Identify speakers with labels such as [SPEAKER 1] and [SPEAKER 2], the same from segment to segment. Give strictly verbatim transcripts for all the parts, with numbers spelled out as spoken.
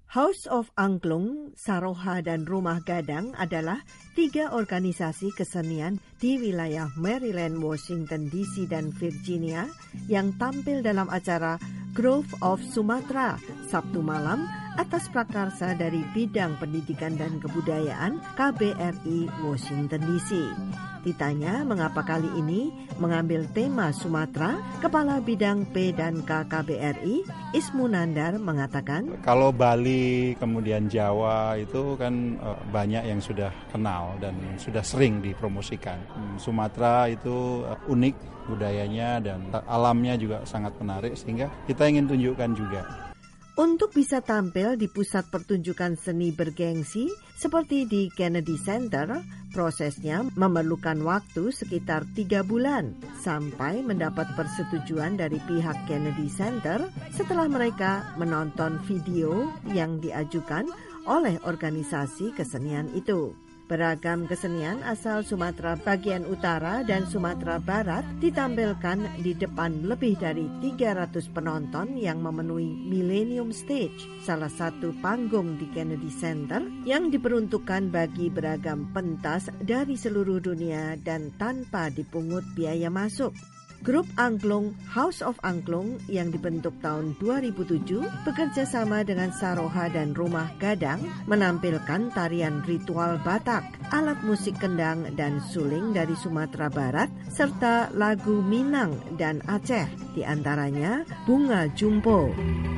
[SPEAKER 1] House of Angklung, Saroha dan Rumah Gadang adalah tiga organisasi kesenian di wilayah Maryland, Washington D C dan Virginia yang tampil dalam acara Grove of Sumatra Sabtu malam atas prakarsa dari bidang pendidikan dan kebudayaan K B R I Washington D C. Ditanya mengapa kali ini mengambil tema Sumatera, Kepala Bidang P dan K K B R I, Ismu Nandar mengatakan,
[SPEAKER 2] kalau Bali kemudian Jawa itu kan uh, banyak yang sudah kenal dan sudah sering dipromosikan. Hmm, Sumatera itu uh, unik budayanya dan alamnya juga sangat menarik sehingga kita ingin tunjukkan juga.
[SPEAKER 1] Untuk bisa tampil di pusat pertunjukan seni bergengsi seperti di Kennedy Center, prosesnya memerlukan waktu sekitar tiga bulan sampai mendapat persetujuan dari pihak Kennedy Center setelah mereka menonton video yang diajukan oleh organisasi kesenian itu. Beragam kesenian asal Sumatera bagian utara dan Sumatera Barat ditampilkan di depan lebih dari tiga ratus penonton yang memenuhi Millennium Stage, salah satu panggung di Kennedy Center yang diperuntukkan bagi beragam pentas dari seluruh dunia dan tanpa dipungut biaya masuk. Grup Angklung House of Angklung yang dibentuk tahun dua ribu tujuh bekerja sama dengan Saroha dan Rumah Gadang menampilkan tarian ritual Batak, alat musik kendang dan suling dari Sumatera Barat, serta lagu Minang dan Aceh, di antaranya Bunga Jumpo.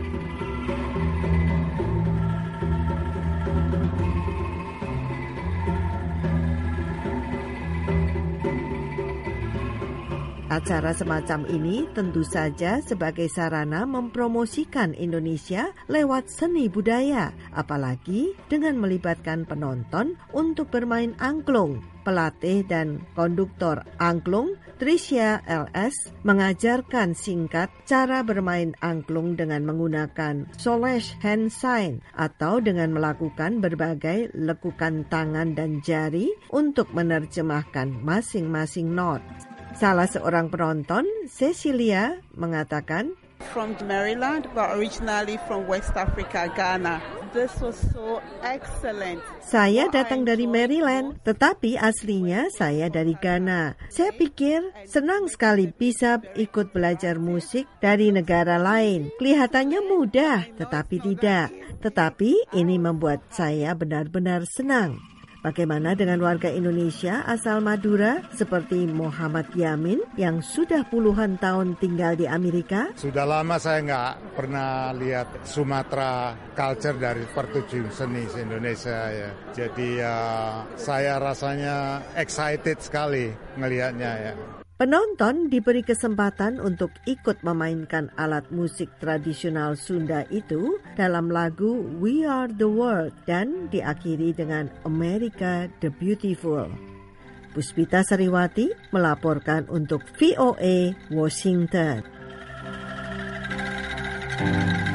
[SPEAKER 1] Acara semacam ini tentu saja sebagai sarana mempromosikan Indonesia lewat seni budaya, apalagi dengan melibatkan penonton untuk bermain angklung. Pelatih dan konduktor angklung, Tricia L S, mengajarkan singkat cara bermain angklung dengan menggunakan Solesh hand sign atau dengan melakukan berbagai lekukan tangan dan jari untuk menerjemahkan masing-masing not. Salah seorang penonton, Cecilia, mengatakan,
[SPEAKER 3] From Maryland, but originally from West Africa, Ghana. This was so excellent.
[SPEAKER 1] Saya datang dari Maryland, tetapi aslinya saya dari Ghana. Saya pikir senang sekali bisa ikut belajar musik dari negara lain. Kelihatannya mudah, tetapi tidak. Tetapi ini membuat saya benar-benar senang. Bagaimana dengan warga Indonesia asal Madura seperti Muhammad Yamin yang sudah puluhan tahun tinggal di Amerika?
[SPEAKER 4] Sudah lama saya nggak pernah lihat Sumatera culture dari pertunjukan seni Indonesia ya. Jadi ya saya rasanya excited sekali ngelihatnya ya.
[SPEAKER 1] Penonton diberi kesempatan untuk ikut memainkan alat musik tradisional Sunda itu dalam lagu We Are the World dan diakhiri dengan America the Beautiful. Puspita Sariwati melaporkan untuk V O A Washington.